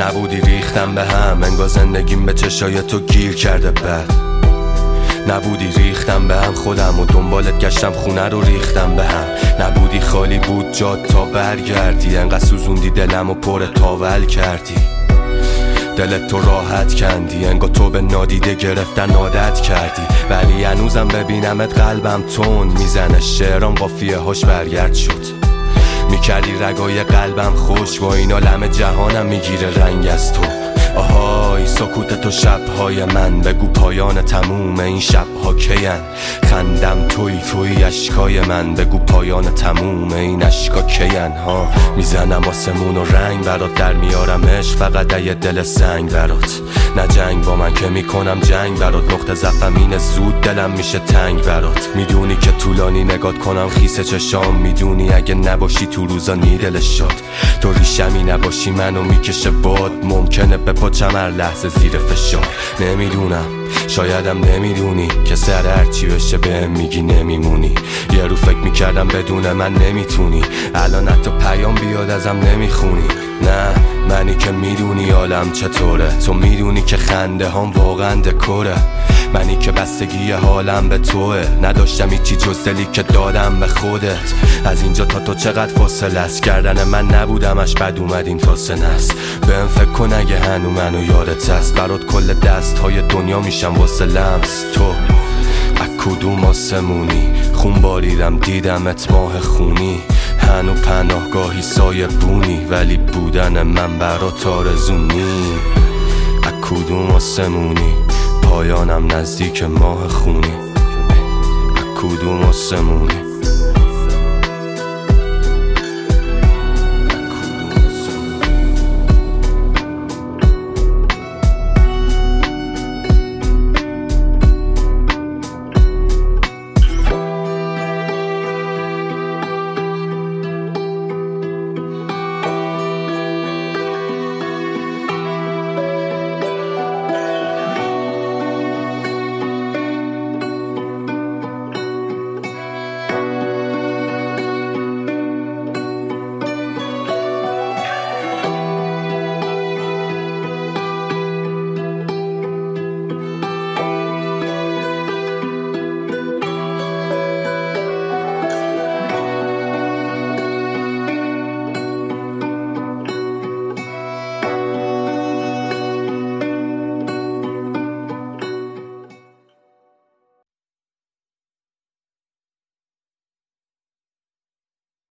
نبودی ریختم به هم، انگار زندگیم به چشای تو گیر کرده بد. نبودی ریختم به هم، خودم و دنبالت گشتم، خونه رو ریختم به هم. نبودی خالی بود جاد تا برگردی، انقدر سوزوندی دلم و پر تاول کردی. دلت تو راحت کندی، انگار تو به نادیده گرفتن عادت کردی. ولی هنوزم ببینمت قلبم تون میزنه، شعرام قافیه هاش برگرد شد. میکردی رگای قلبم خوش، با این عالم جهانم میگیره رنگ از تو. آهای سکوت تو شبهای من، بگو پایان تموم این شبها کین. خندم توی اشکای من، بگو پایان تموم این اشکا کین. ها میزنم آسمون و رنگ برات، در میارم عشق فقط یه دل سنگ برات. نه جنگ با من که میکنم جنگ برات، نقطه ضعفم اینه زود دلم میشه تنگ برات. میدونی که طولانی نگات کنم خیس چشام، میدونی اگه نباشی تو روزا نیدلش شد. تو ریشمی نباشی منو میکشه باد، ممکنه به پاچم هر لحظه زیر فشار. نمیدونم شایدم نمیدونی که سر هرچی بشه بهم میگی نمیمونی. یه رو فکر میکردم بدون من نمیتونی، الان حتی پیام بیاد ازم نمیخونی. نه منی که میدونی عالم چطوره، تو میدونی که خنده هم واقعا دکوره. منی که بستگی حالم به توه، نداشتم هیچی جز دلی که دادم به خودت. از اینجا تا تو چقدر فاصله است، کردن من نبودمش بد اومد این تا سنست. بهم فکر کن اگه هنو منو یادت هست، برات کل دست های دنیا میشم واسه لمس تو. از کدوم آسمونی خون باریدم دیدمت ماه خونی، هنو پناهگاهی سایه بونی، ولی بودن من برات آرزونی. از کدوم آسمونی پایانم نزدیک ماه خونی، از کدوم آسمونی